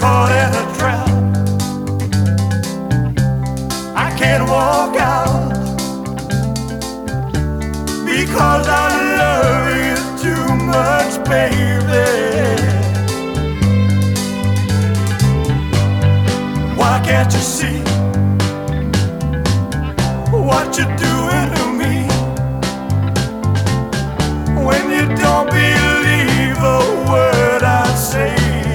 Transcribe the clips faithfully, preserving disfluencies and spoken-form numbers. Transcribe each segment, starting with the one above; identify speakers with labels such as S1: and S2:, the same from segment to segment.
S1: caught in a trap. I can't walk out because I love you too much, baby. Why can't you see what you're doing to me? When you don't believe a word I say,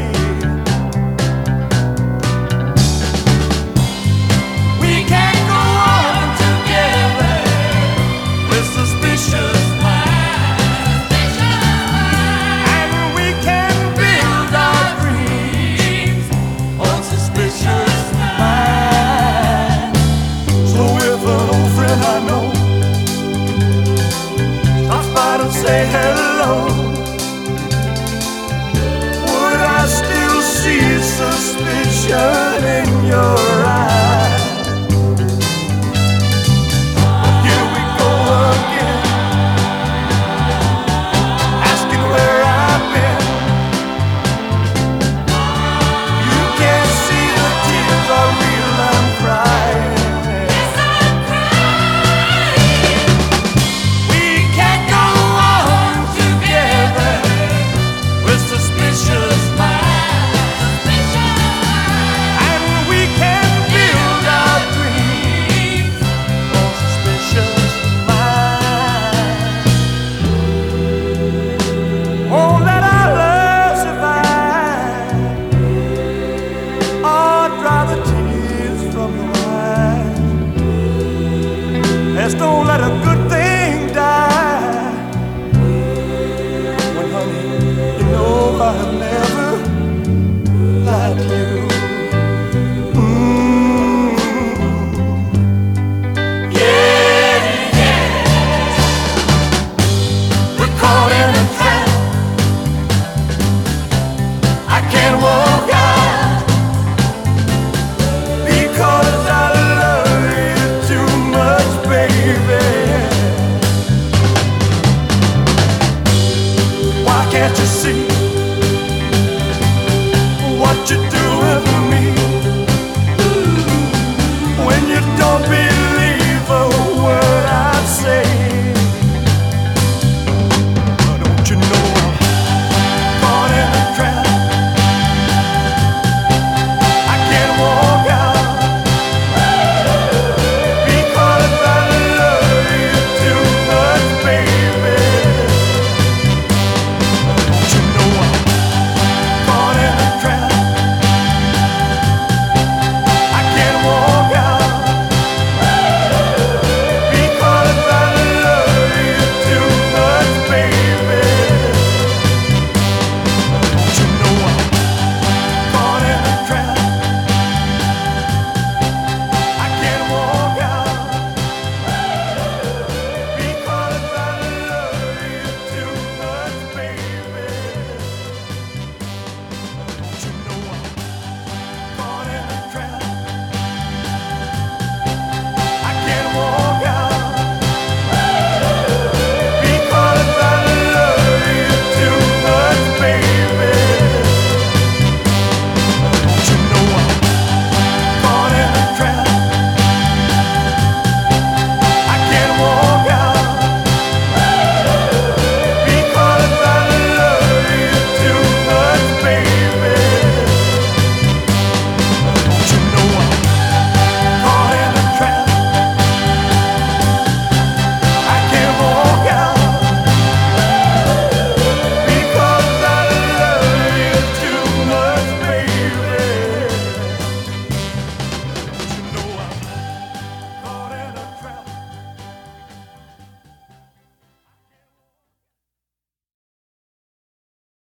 S1: we can't go on together with suspicious minds, and we can build our dreams on suspicious minds. So if an old friend I know stops by to say hello, would I still see suspicion in your eyes? Here we go again, asking where I've been. You can't see the tears are real, I'm crying. We can't go on together with suspicious minds, and we can build our dreams on suspicious minds. Won't let our love survive, or dry the tears from your eyes. Let's don't let a good thing die. When, honey, you know I've never lied to you. Mm. Yeah, yeah. We're caught in a trap. I can't walk out because I love you too much, baby. Why can't you see what you do?